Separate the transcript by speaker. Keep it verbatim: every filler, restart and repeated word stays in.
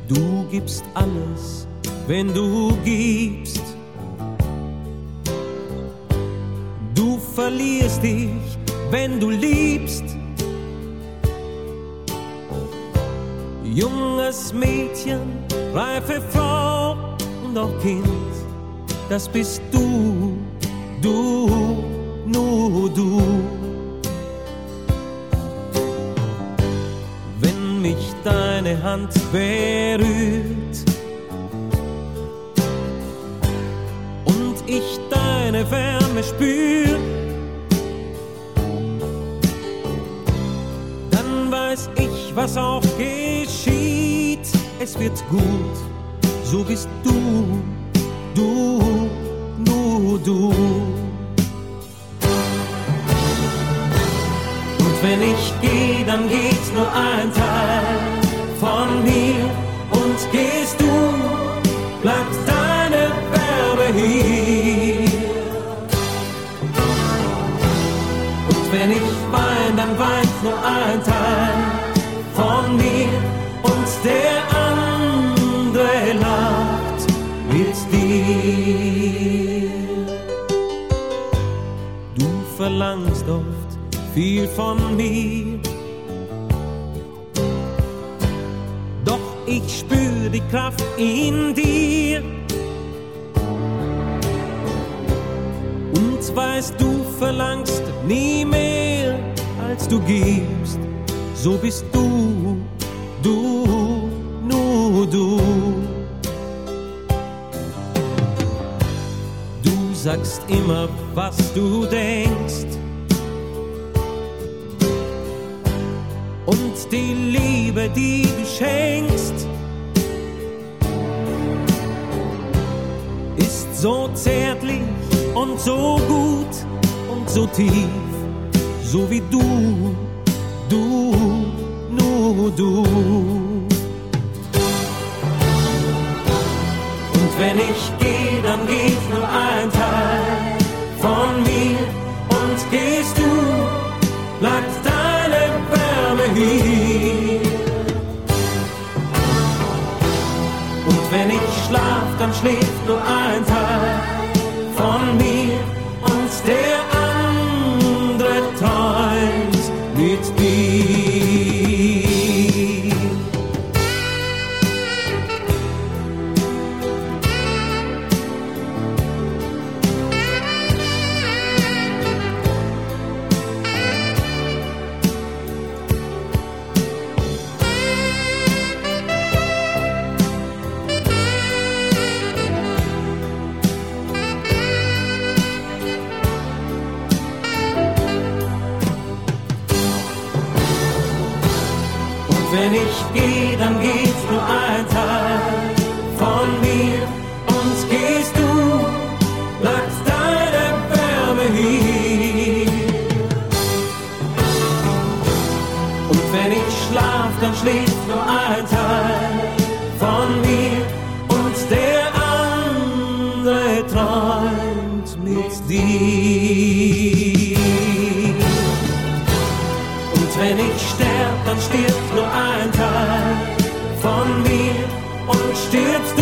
Speaker 1: Du gibst alles, wenn du gibst. Du verlierst dich, wenn du liebst. Junges Mädchen, reife Frau und auch Kind, das bist du, du, nur du. Wenn mich deine Hand berührt und ich deine Wärme spür, dann weiß ich, was auch geschieht. Es wird gut, so bist du, du, nur du. Und wenn ich geh, dann geht nur ein Teil von mir. Und gehst du, bleibt deine Wärme hier. Und wenn ich wein, dann weint nur ein Teil von mir. Und der andere lacht mit dir. Du verlangst oft viel von mir, doch ich spür die Kraft in dir. Und weißt, du verlangst nie mehr, als du gibst. So bist du, du, nur du. Du sagst immer, was du denkst. Und die Liebe, die du schenkst, ist so zärtlich und so gut und so tief, so wie du, du, nur du. Und wenn ich geh, dann geht nur ein Teil von mir. Und gehst du, bleibt deine Wärme hier. Und wenn ich schlaf, dann schläft nur ein Teil von mir. Und der andere träumt mit dir. Wenn ich geh, dann geht nur ein Teil von mir. Und gehst du, bleibt deine Wärme hier. Und wenn ich schlaf, dann schläft nur ein Teil von mir. Und der andere träumt mit dir. Und wenn ich sterb, dann stirbt nur ein Teil von mir. Und stirbst